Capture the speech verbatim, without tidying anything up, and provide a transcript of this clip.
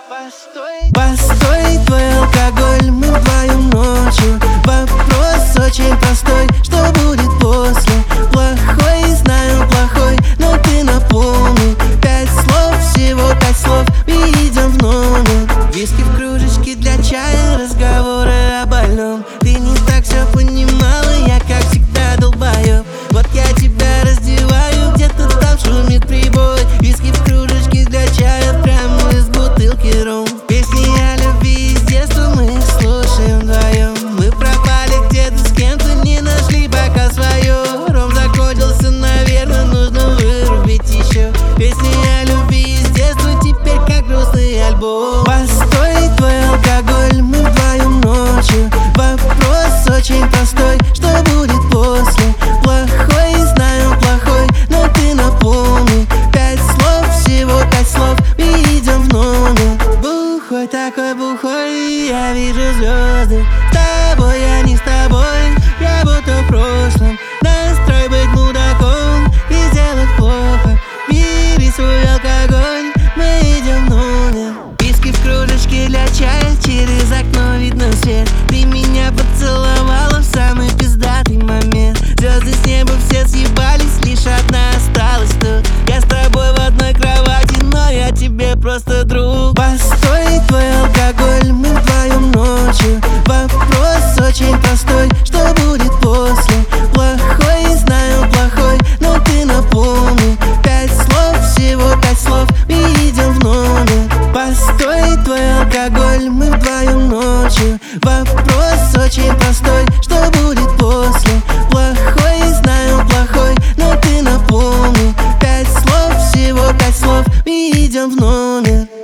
Постой, постой, твой алкоголь, мы вдвоем ночью. Вопрос очень простой, что будет после? Плохой, знаю, плохой, но ты напомни. Пять слов, всего пять слов, и идем в номер. Виски в кружечке для чая, разговоры о больном. Ты не так все понимала, я как всегда долбоёб. Вот я тебя раздеваю, где-то там шумит прибой. Виски в кружечке для чая, прямо из бутылки ром. Песни о любви из детства мы их слушаем вдвоем. Мы пропали где-то с кем-то, не нашли пока свое. Ром закончился, наверное, нужно вырубить еще. Песни о любви из детства, теперь как грустный альбом. Постой, твой алкоголь, мы вдвоем ночью. Вопрос очень простой, что будет после? Плохой, знаю, плохой, но ты напомни. Пять слов, всего пять слов, и идем в номер. Бухой, такой бухой, я вижу звезды. С тобой, я не с тобой, я будто в прошлом. Настрой быть мудаком и сделать плохо. Бери свой алкоголь, мы идем в номер. Виски в кружечке для чая, через окно видно свет. Ты меня поцеловала в самый пиздатый момент. Звезды с неба все съебались, лишь одна осталась тут. Я с тобой в одной кровати, но я тебе просто друг. Постой, твой алкоголь, мы вдвоем ночью. Вопрос очень простой, что будет после? Плохой, знаю, плохой, но ты напомни. Пять слов, всего пять слов, и идем в номер. Постой, твой алкоголь, мы вдвоем ночью. Вопрос очень простой, что будет после? Плохой, знаю, плохой, но ты напомни. Пять слов, всего пять слов, и идем в номер.